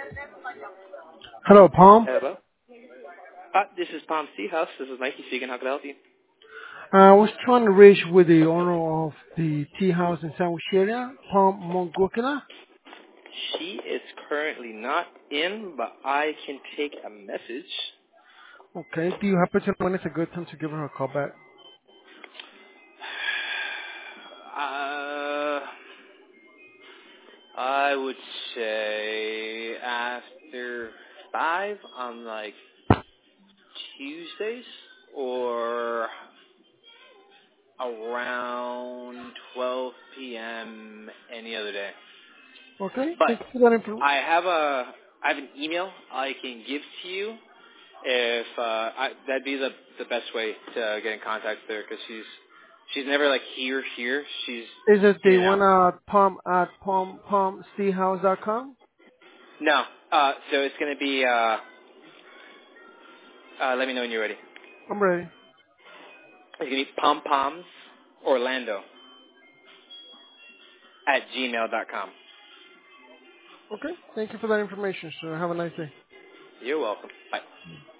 Hello, Palm. Hello. This is Palm Tea House. This is Mikey speaking. How can I help you? I was trying to reach with the owner of the tea house in Sandwich area, Palm Mongokina. She is currently not in, but I can take a message. Okay. Do you happen to know when it's a good time to give her a call back? Uh, I would say after 5 on like Tuesdays or around 12 p.m. any other day. Okay. But Thank you for that information. I have an email I can give to you. If that'd be the best way to get in contact with her because she's never like here. She's Is it the you know one at palmteahouse.com? no. So it's gonna be let me know when you're ready. I'm ready. It's gonna be pompoms Orlando at gmail.com. Okay. Thank you for that information, sir. Have a nice day. You're welcome. Bye.